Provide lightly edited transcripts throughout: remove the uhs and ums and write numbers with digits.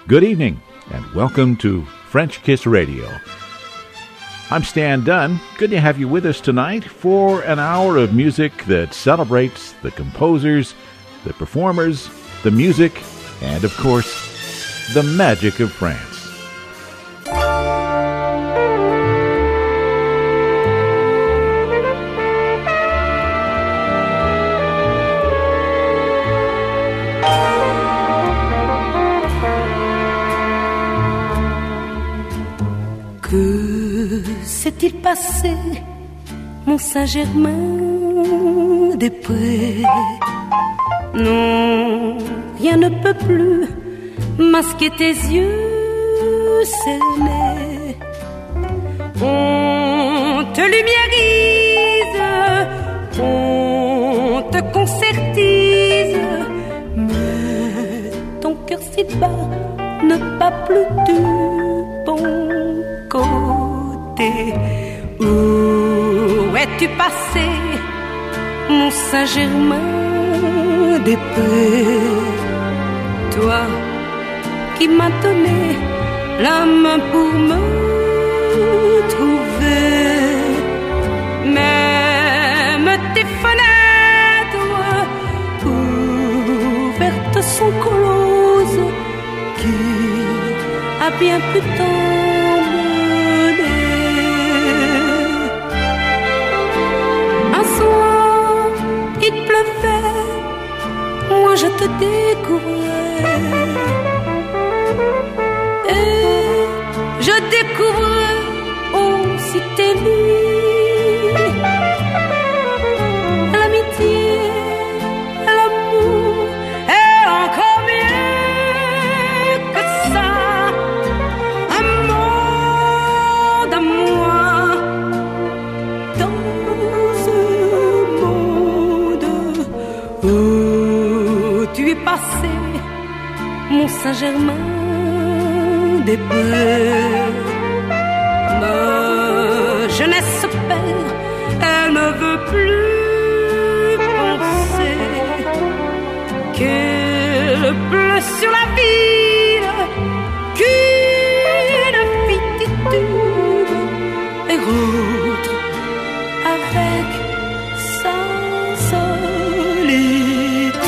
Good evening, and welcome to French Kiss Radio. I'm Stan Dunn. Good to have you with us tonight for an hour of music that celebrates the composers, the performers, the music, and, of course, the magic of France. Que s'est-il passé, mon Saint-Germain-des-Prés? Non, rien ne peut plus masquer tes yeux cernés. On te lumiérise, on te concertise, mais ton cœur si bas ne bat plus du bon côté. Où es-tu passé, mon Saint-Germain-des-Prés? Toi qui m'as donné la main pour me trouver, même tes fenêtres ouvertes sont closes. Qui a bien pu t'emmener? Un soir, il pleuvait, moi je te découvrais, et je découvrais aussi tes nuits. L'amitié, l'amour, et encore mieux que ça, un monde à moi. Dans ce monde où tu es passé, mon Saint-Germain-des-Prés. Ma jeunesse se perd, elle ne veut plus penser qu'il pleut sur la ville, qu'une fille titube et rentre avec sa solitude.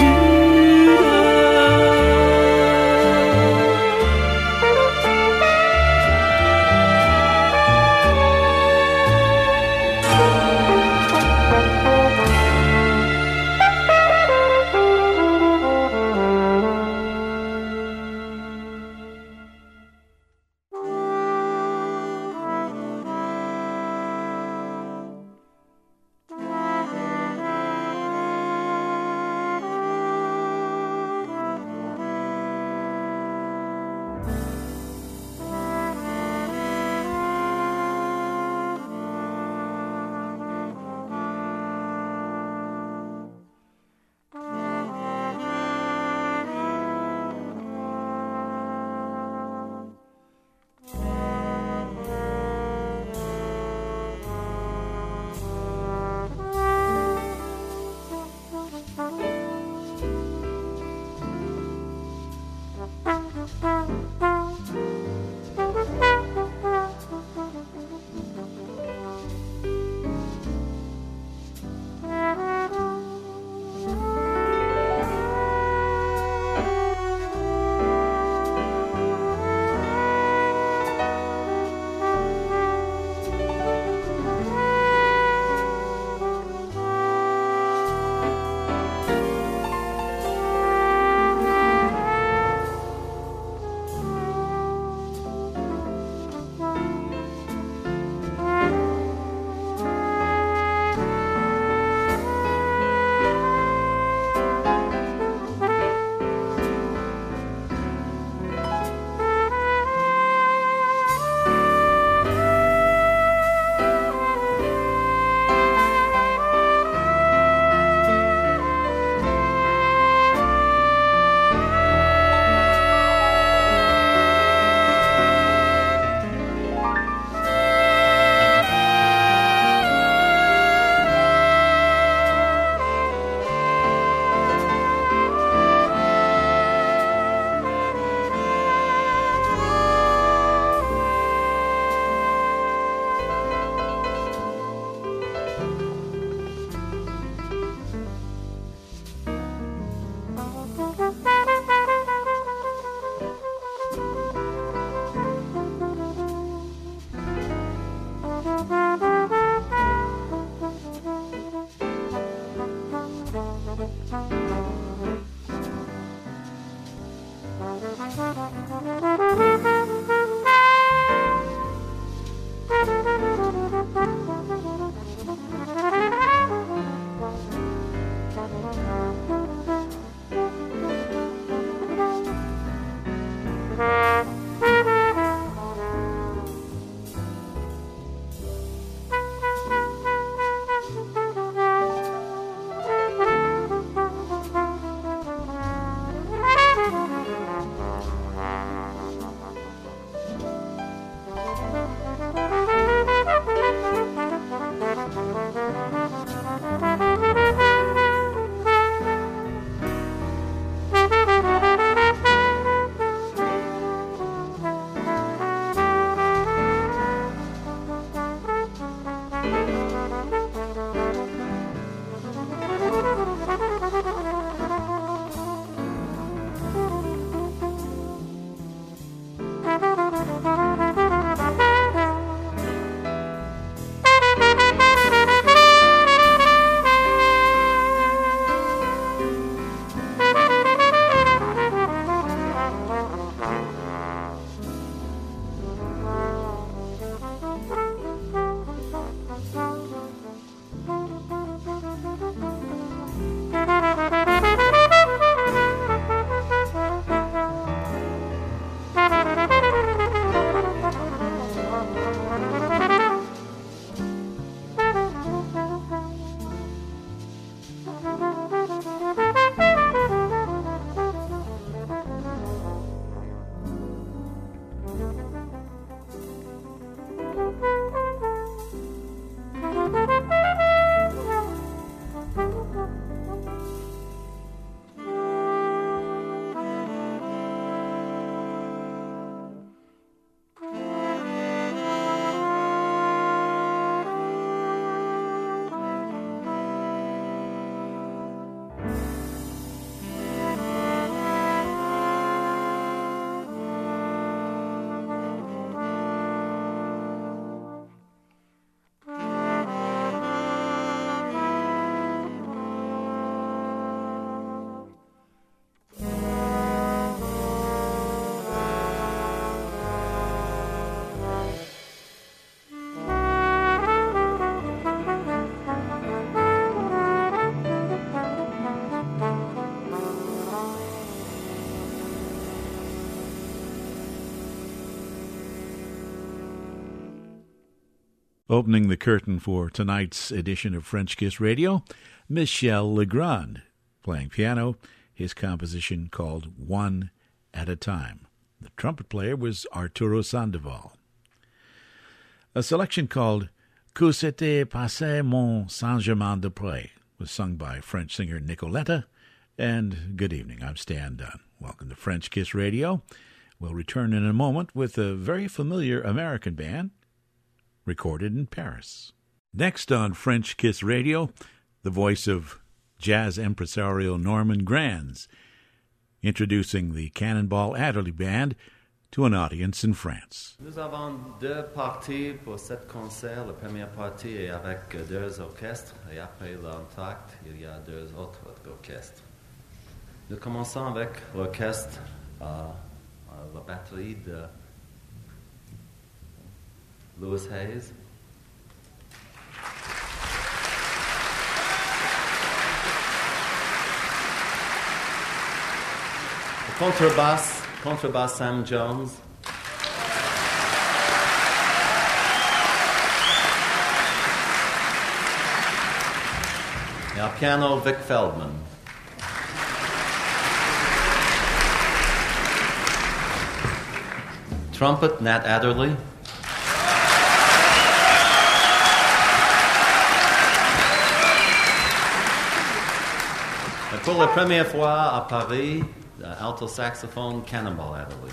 Opening the curtain for tonight's edition of French Kiss Radio, Michel Legrand, playing piano, his composition called One at a Time. The trumpet player was Arturo Sandoval. A selection called Que s'était passé mon Saint-Germain-des-Prés was sung by French singer Nicoletta. And good evening, I'm Stan Dunn. Welcome to French Kiss Radio. We'll return in a moment with a very familiar American band, recorded in Paris. Next on French Kiss Radio, the voice of jazz impresario Norman Granz, introducing the Cannonball Adderley Band to an audience in France. Nous avons deux parties pour cet concert. La première partie est avec deux orchestres et après l'entracte, il y a deux autres orchestres. Nous commençons avec l'orchestre, la batterie de Louis Hayes. Contrebasse Sam Jones. Et au piano Vic Feldman. Trumpet Nat Adderley. Et pour la première fois à Paris, alto saxophone Cannonball Adderley.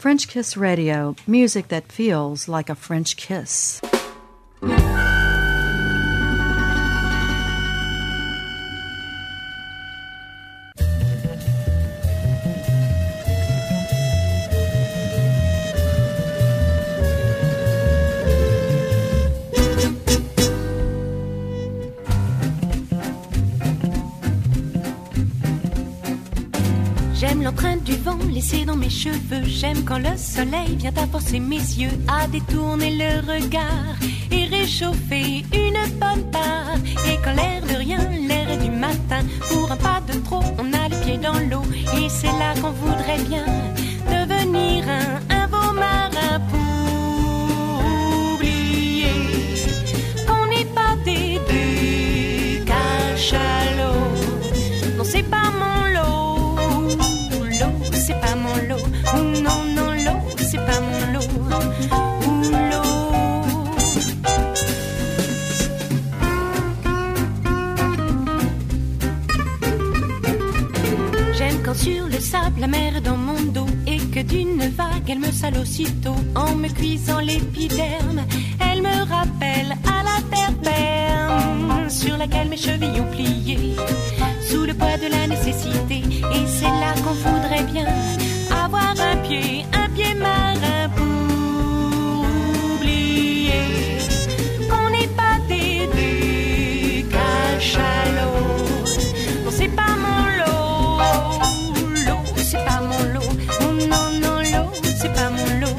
French Kiss Radio, music that feels like a French kiss. J'aime l'empreinte du vent laissée dans mes cheveux. J'aime quand le soleil vient à forcer mes yeux à détourner le regard et réchauffer une bonne part. Et quand l'air de rien, l'air du matin, pour un pas de trop, on a les pieds dans l'eau. Et c'est là qu'on voudrait bien devenir un beau marin pour oublier qu'on n'est pas des cachalots. Non, c'est pas mon lot. C'est pas mon lot, oh non, non, l'eau, c'est pas mon lot, ou l'eau. J'aime quand sur le sable la mer est dans mon dos et que d'une vague elle me sale aussitôt en me cuisant l'épiderme. Elle me rappelle à la terre ferme sur laquelle mes chevilles ont plié sous le poids de la nécessité. Et c'est là qu'on voudrait bien avoir un pied marin pour oublier qu'on n'est pas des cachalots. Non, c'est pas mon lot, l'eau, c'est pas mon lot. Oh non, non, l'eau, c'est pas mon lot.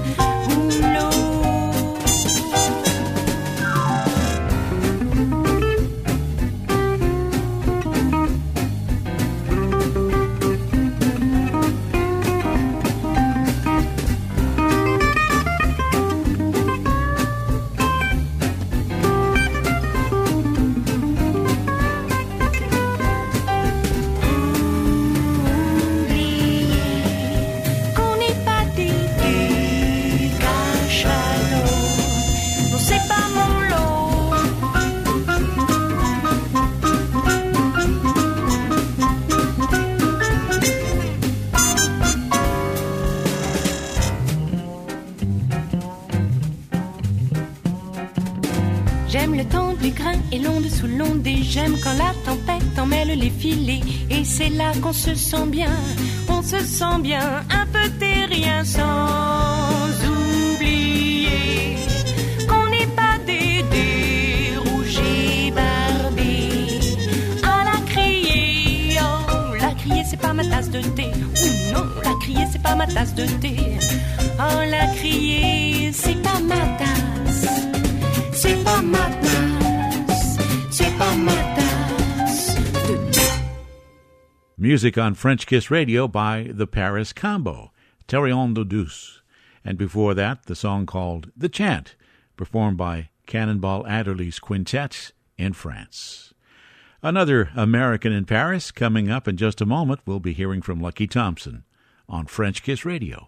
J'aime le temps du grain et l'onde sous l'onde et j'aime quand la tempête emmêle les filets. Et c'est là qu'on se sent bien, on se sent bien, un peu terrien sans oublier qu'on n'est pas des rouges et barbés. À la crier, oh, la crier c'est pas ma tasse de thé. Ou non, la crier c'est pas ma tasse de thé. Oh, la crier c'est pas ma tasse. C'est pas ma tasse, c'est pas ma tasse de thé. Music on French Kiss Radio by the Paris Combo, Terrion de Douce. And before that, the song called The Chant, performed by Cannonball Adderley's Quintet in France. Another American in Paris coming up in just a moment. We'll be hearing from Lucky Thompson on French Kiss Radio.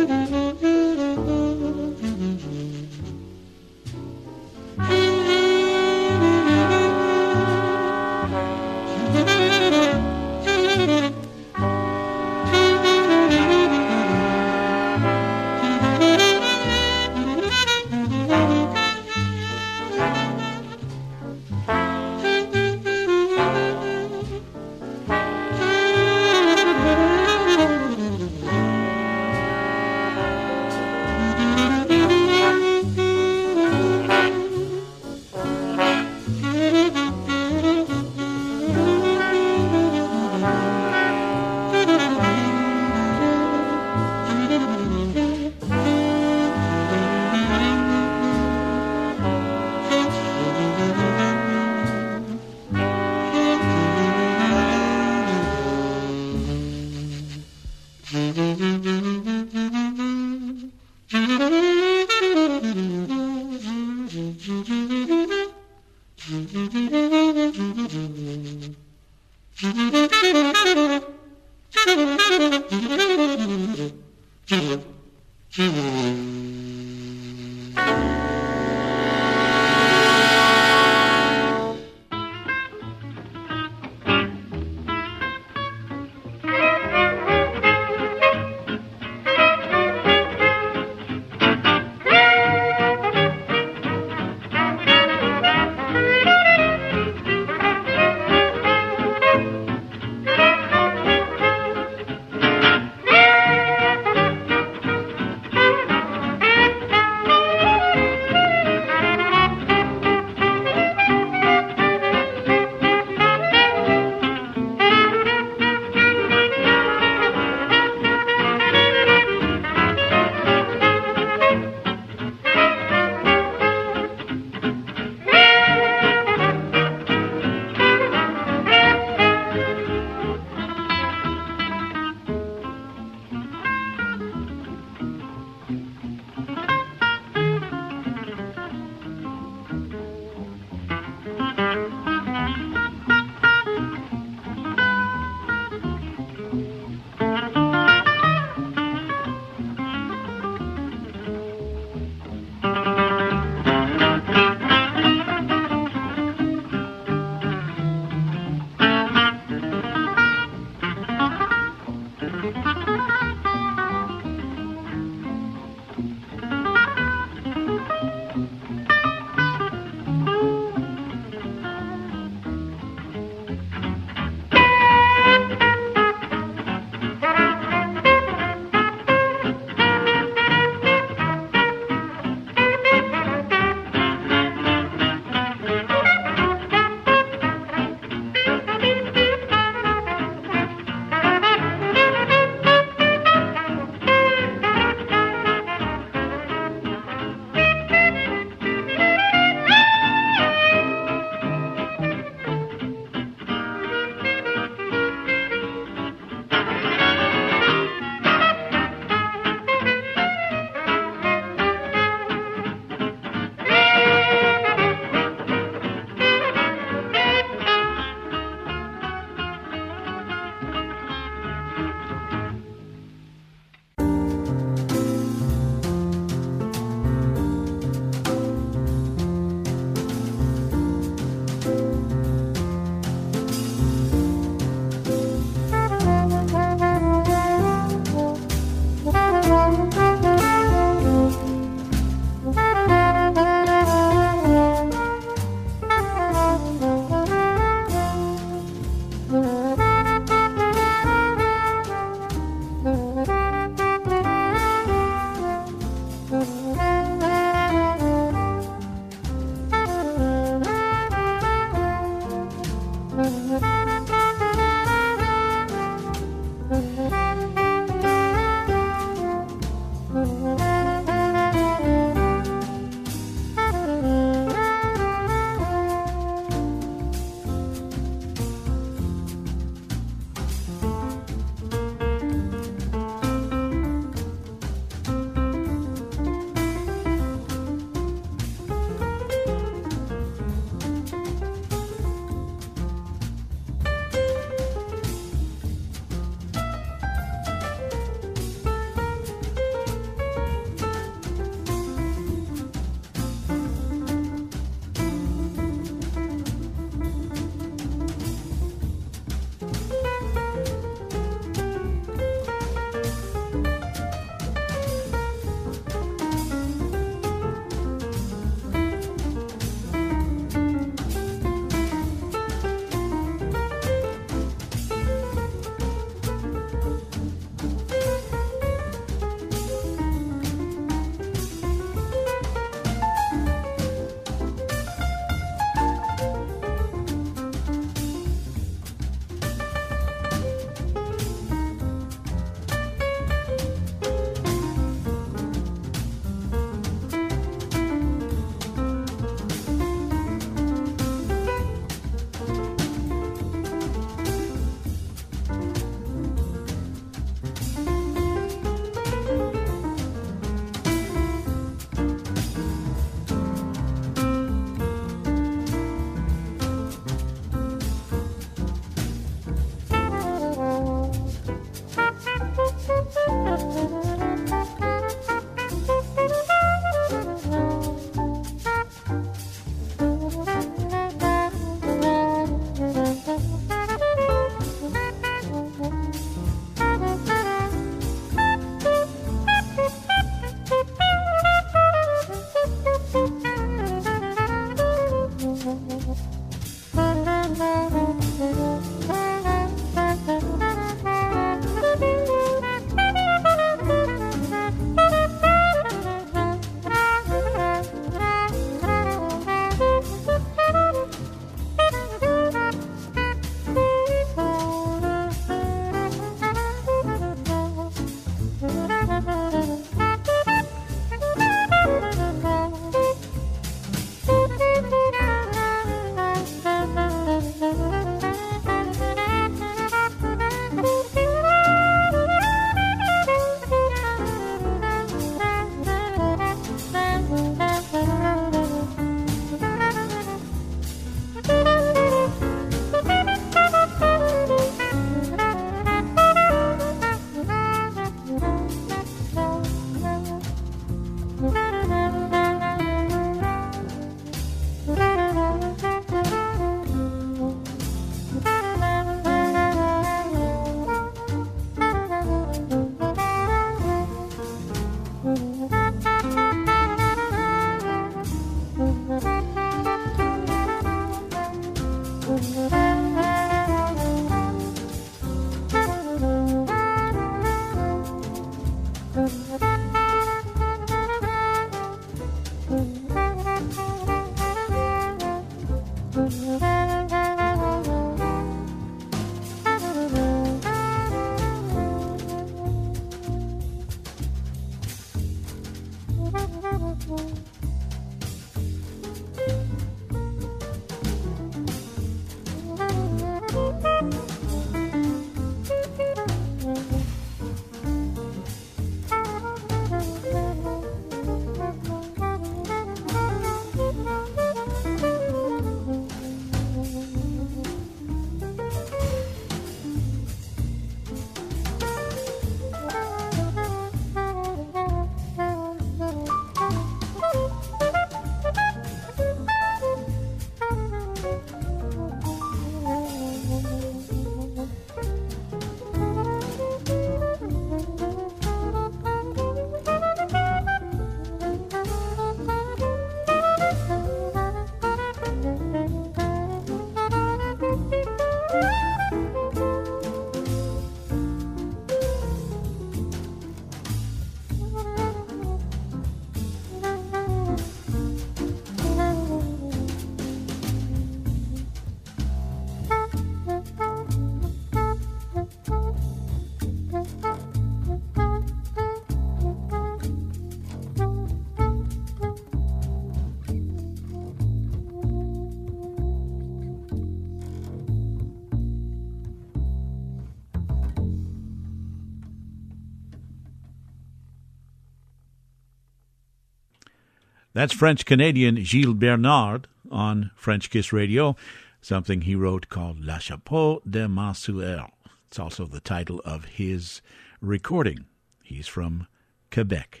That's French-Canadian Gilles Bernard on French Kiss Radio, something he wrote called La Chapeau de Mansuel. It's also the title of his recording. He's from Quebec.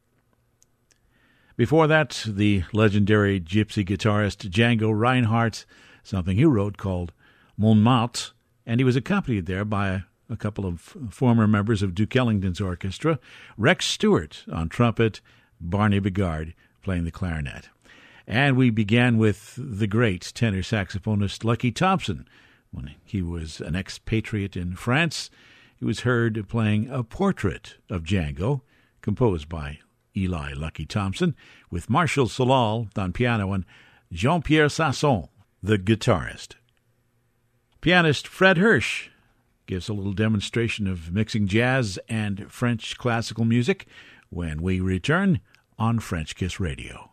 Before that, the legendary gypsy guitarist Django Reinhardt, something he wrote called Montmartre, and he was accompanied there by a couple of former members of Duke Ellington's orchestra, Rex Stewart on trumpet, Barney Bigard playing the clarinet. And we began with the great tenor saxophonist Lucky Thompson. When he was an expatriate in France, he was heard playing a portrait of Django, composed by Eli Lucky Thompson, with Marshall Solal on piano and Jean-Pierre Sasson, the guitarist. Pianist Fred Hirsch gives a little demonstration of mixing jazz and French classical music when we return on French Kiss Radio.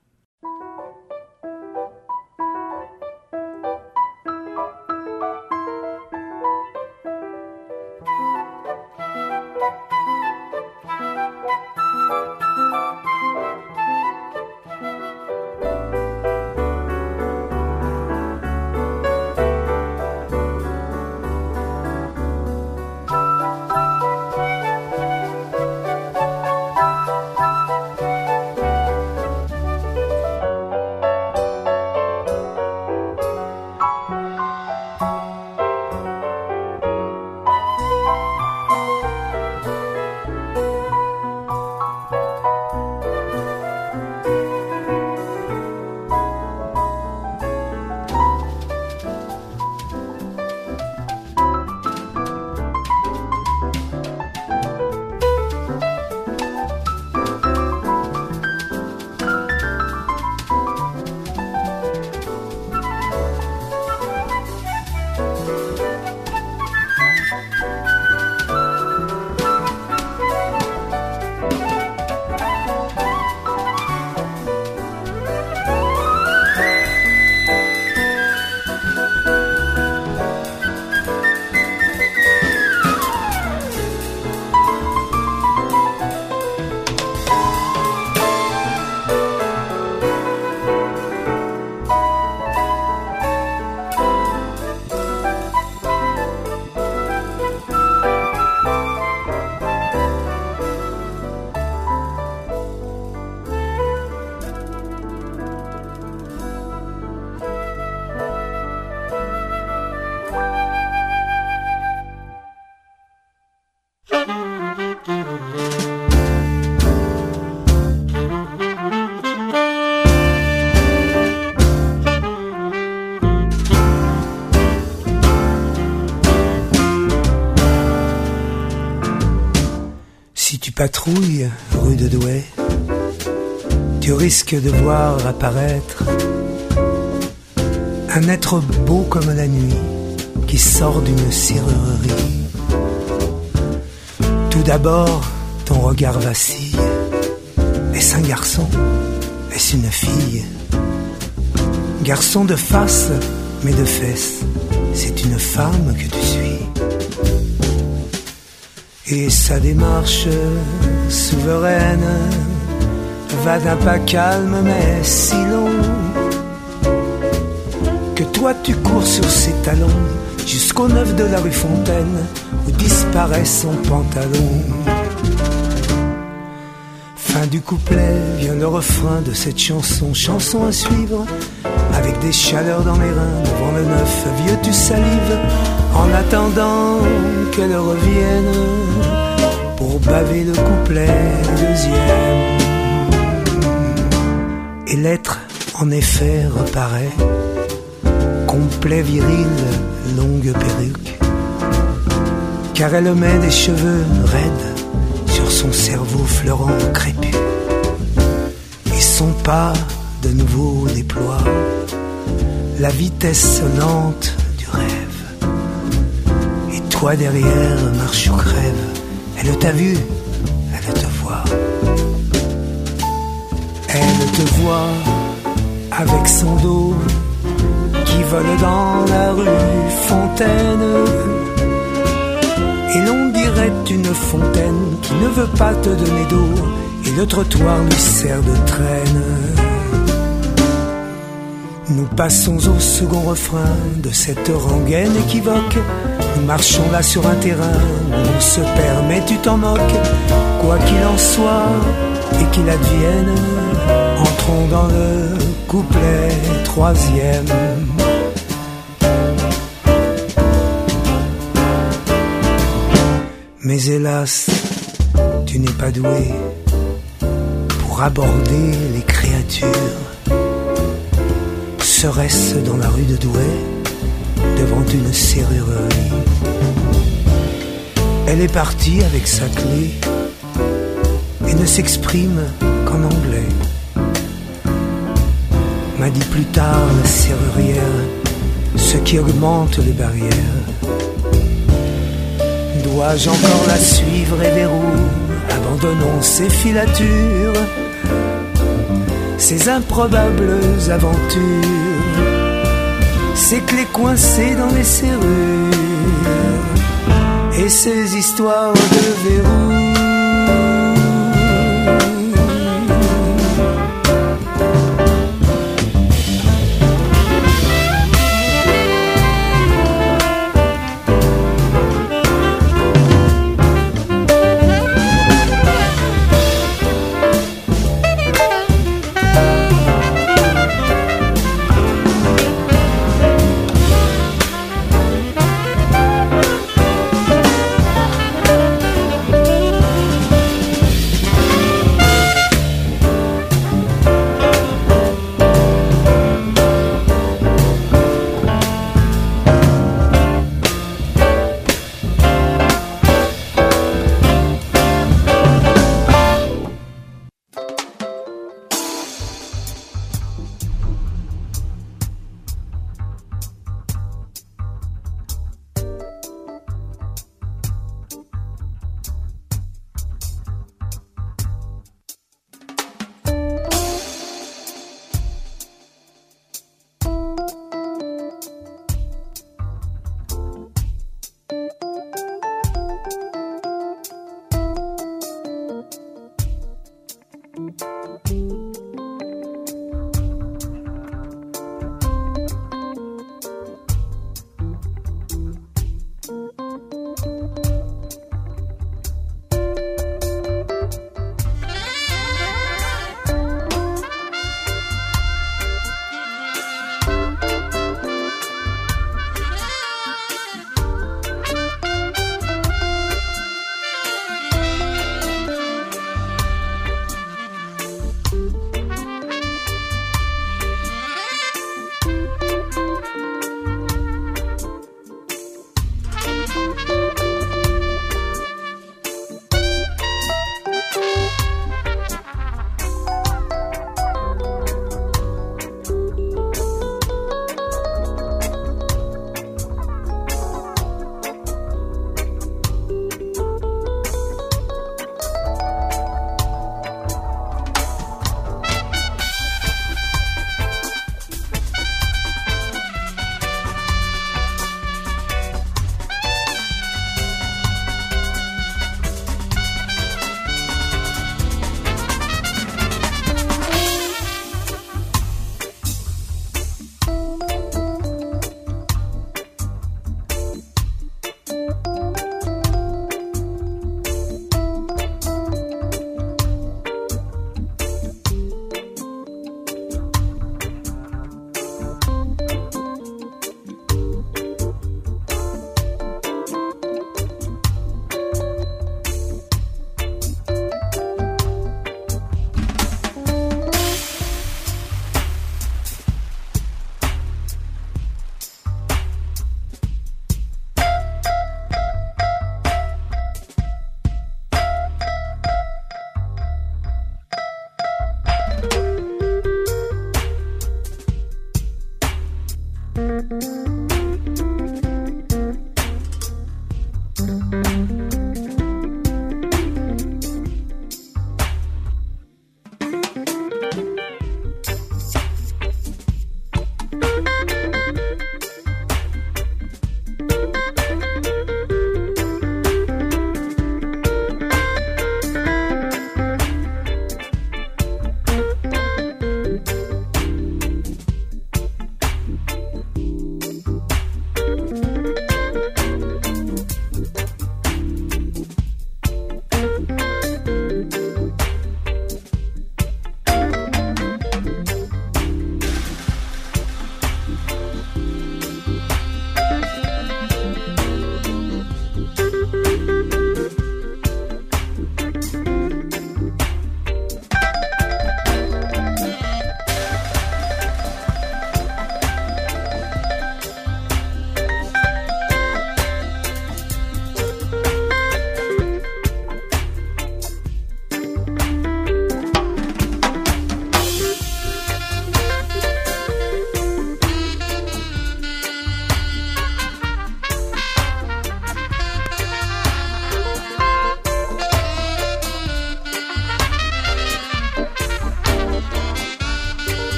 Patrouille rue de Douai, tu risques de voir apparaître un être beau comme la nuit qui sort d'une serrurerie. Tout d'abord, ton regard vacille. Est-ce un garçon? Est-ce une fille? Garçon de face, mais de fesses, c'est une femme que tu suis. Et sa démarche souveraine va d'un pas calme mais si long que toi tu cours sur ses talons jusqu'au 9 de la rue Fontaine où disparaît son pantalon. Fin du couplet, vient le refrain de cette chanson, chanson à suivre avec des chaleurs dans les reins. Devant le 9, vieux tu salives en attendant qu'elle revienne pour baver le couplet deuxième. Et l'être en effet reparaît, complet viril, longue perruque, car elle met des cheveux raides sur son cerveau fleurant crépus. Et son pas de nouveau déploie la vitesse lente du rêve. Et toi derrière, marche ou crève. Elle t'a vu, elle te voit. Elle te voit avec son dos qui vole dans la rue Fontaine. Et l'on dirait une fontaine qui ne veut pas te donner d'eau, et le trottoir lui sert de traîne. Nous passons au second refrain de cette rengaine équivoque. Nous marchons là sur un terrain où on se perd, mais tu t'en moques. Quoi qu'il en soit et qu'il advienne, entrons dans le couplet troisième. Mais hélas, tu n'es pas doué pour aborder les créatures. Serait-ce dans la rue de Douai, devant une serrurerie. Elle est partie avec sa clé et ne s'exprime qu'en anglais. M'a dit plus tard la serrurière, ce qui augmente les barrières. Dois-je encore la suivre et vers où abandonnons ces filatures, ces improbables aventures, ces clés coincées dans les serrures et ces histoires de verrous.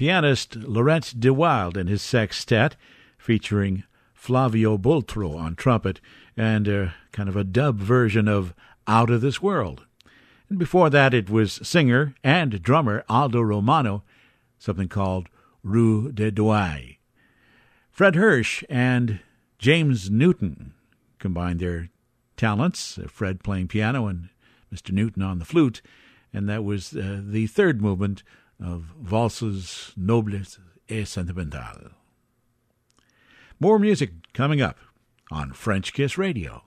pianist Laurent de Wilde and his sextet, featuring Flavio Boltro on trumpet and kind of a dub version of Out of This World. And before that, it was singer and drummer Aldo Romano, something called Rue de Douai. Fred Hirsch and James Newton combined their talents, Fred playing piano and Mr. Newton on the flute, and that was the third movement of Valses Nobles et Sentimentales. More music coming up on French Kiss Radio.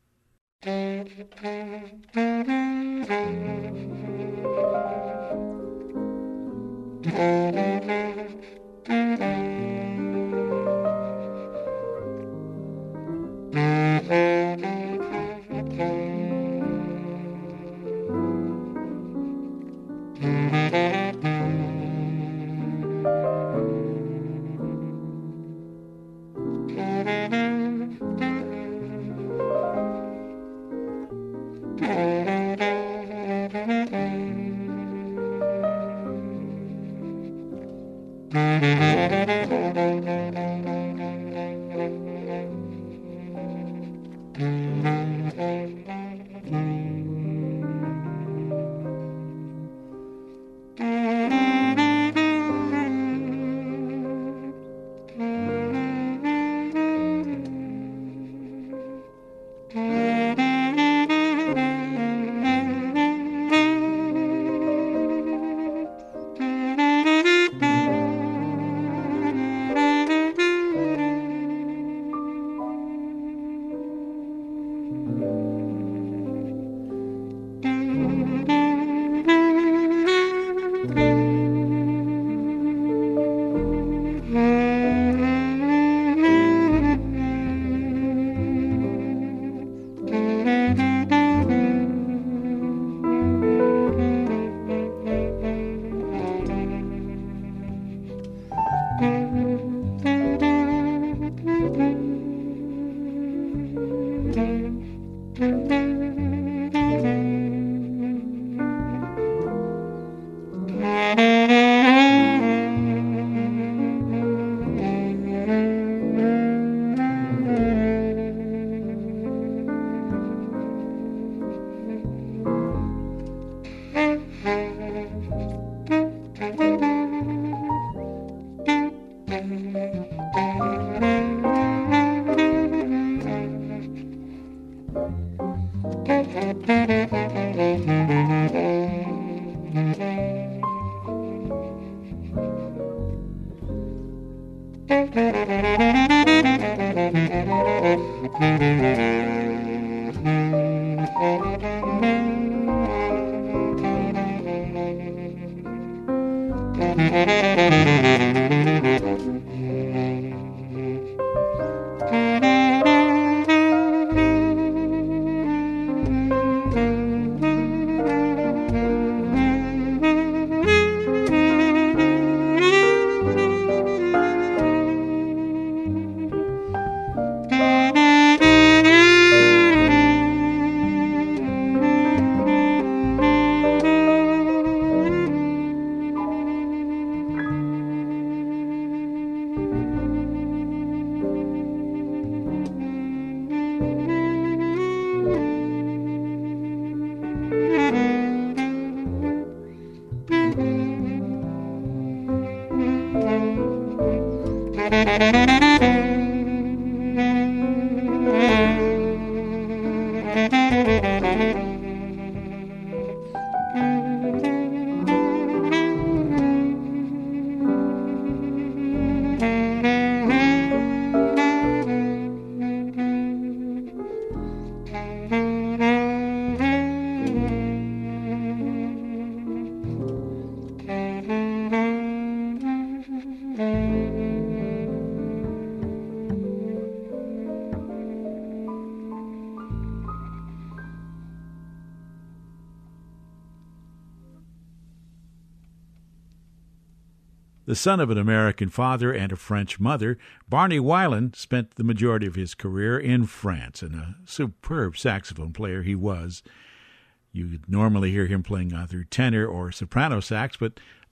The son of an American father and a French mother, Barney Weiland spent the majority of his career in France, and a superb saxophone player he was. You'd normally hear him playing either tenor or soprano sax, but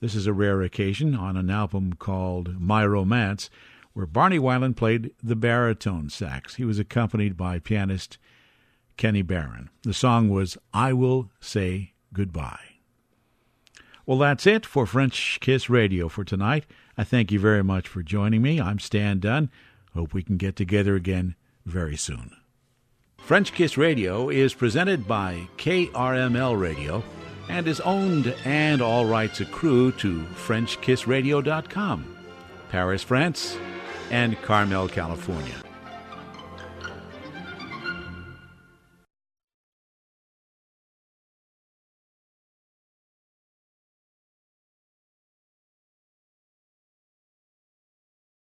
This is a rare occasion on an album called My Romance, where Barney Weiland played the baritone sax. He was accompanied by pianist Kenny Barron. The song was I Will Say Goodbye. Well, that's it for French Kiss Radio for tonight. I thank you very much for joining me. I'm Stan Dunn. Hope we can get together again very soon. French Kiss Radio is presented by KRML Radio and is owned and all rights accrue to FrenchKissRadio.com, Paris, France, and Carmel, California.